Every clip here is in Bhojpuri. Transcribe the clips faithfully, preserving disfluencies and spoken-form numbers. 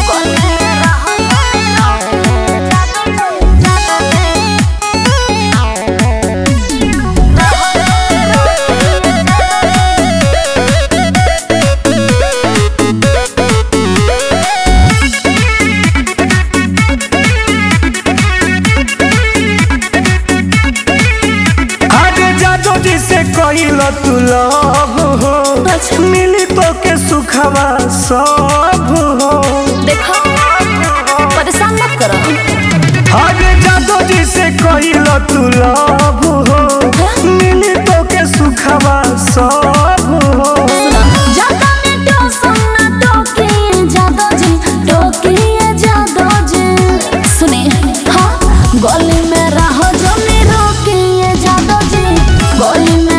कइला तू लव हो मिली तो के सुखवा सब हो। देखो परेशान मत करो। अरे जादू जी से कइला तू लव हो मिली तो के सुखवा सब हो। जादू ने तो सुनना तो के जादू जी टोकी जादू जी सुने हां गली में रहो जो नहीं रोके जादू जी गली में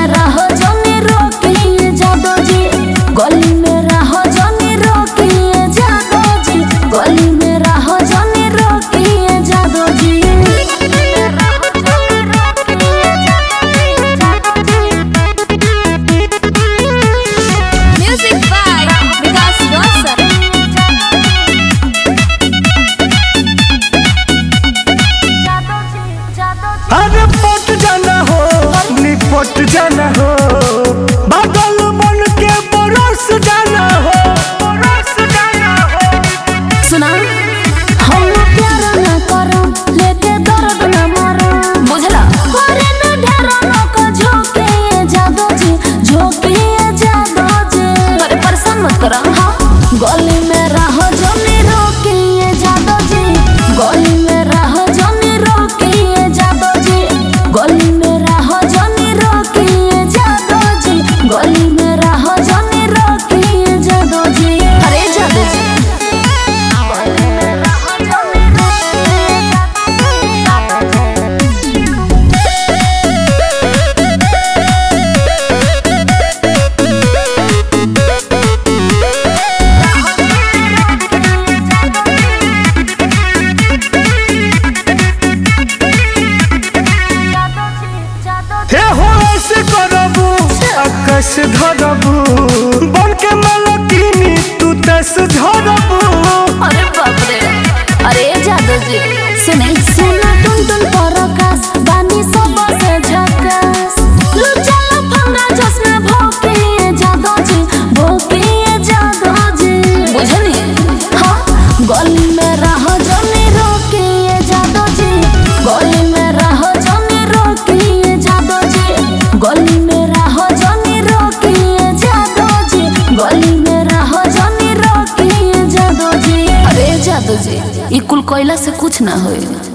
पट जाना हो बादल बन के बरस जाना हो बरस जाना हो। सुना हम प्यार ना करो लेके दर्द ना मारो बुझला करे ना ढेरो लोग झोंके जादू जी झोंके जादू जी अरे परेशान मत करो। हां गली में रहो जो नहीं रोके जादू जी गली में रहो जो नहीं रोके जादू जी गली में रहो जो गली में रहो जाने रोकी जादू जी अरे जादू जी गली में रहो जाने हे हो ऐसे करबू आकाश धरबू बन के मलकिनी तू तस झरबू। अरे बाप रे अरे जादू जी सुने सुना टुन टुन परकाश बानी सब से झकास लुचा लफंगा जसना भोके जादू जी भोके जादू जी बुझली। हां गली में रहो जने रोके जादू जी गली में रहो जने रोके जादू जी गली में रहो जने रोके जादू जी गली में रहो जने रोके जादू जी अरे जादू जी ई कुल कोयला से कुछ ना होए।